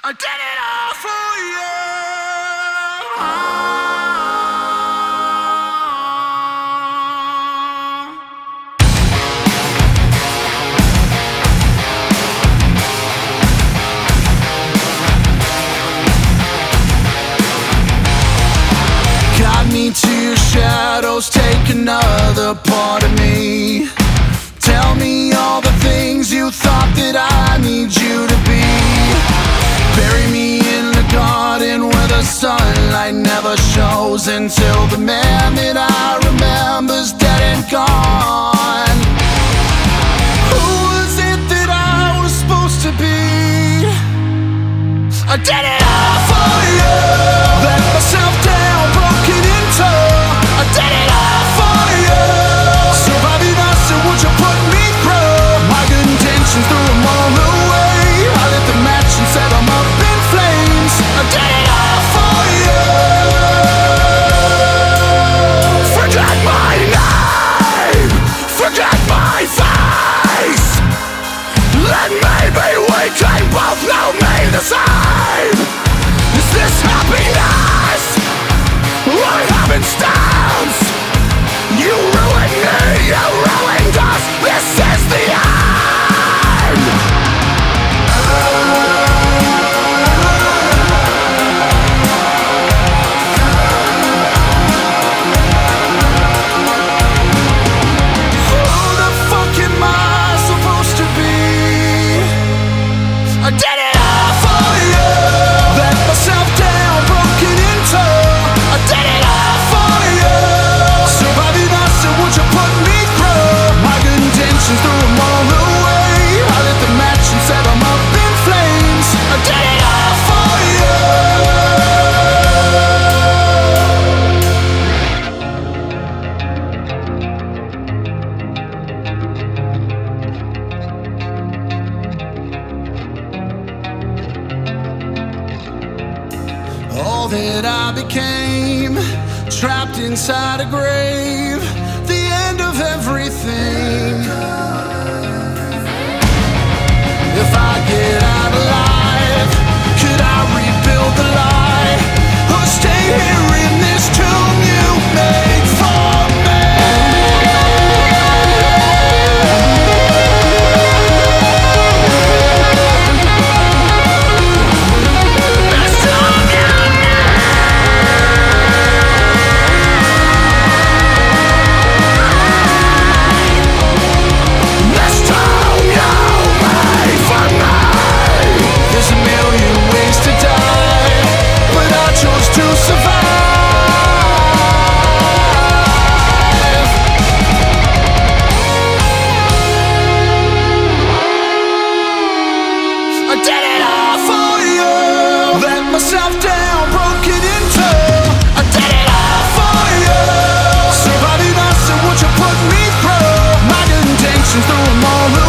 I did it all for you. Got me to your shadows, take another part of me. Tell me all the things you thought that I need you to be. Bury me in the garden where the sunlight never shows, until the man that I remember's dead and gone. Who was it that I was supposed to be? I did it all for you. Let myself down, broken in two. I did it all for you. Surviving us, and would you put me through? My good intentions threw them all away. I lit the match and set them up in flames. I did it all for you. Forget my name, forget my face. Let me be weak, they both know me the same. Is this happiness? I haven't stands. You ruined me, you ruined us. This is the end. Who the fuck am I supposed to be? I did it all for you. Let myself down, broken in two. I did it all for you. Surviving us, and would you put me through? My good intentions threw them all away. I lit the match and set them up in flames. I did it all for you. All that I became, trapped inside a grave, the end of everything. If I get out alive, could I rebuild the lie, or stay here in this tomb you made for me? This tomb you This tomb you made for me. There's a million ways to die, but I chose to survive. I did it all for you. Let myself down, broken in two. I did it all for you. Surviving us, and would you put me through? My good intentions threw them all away.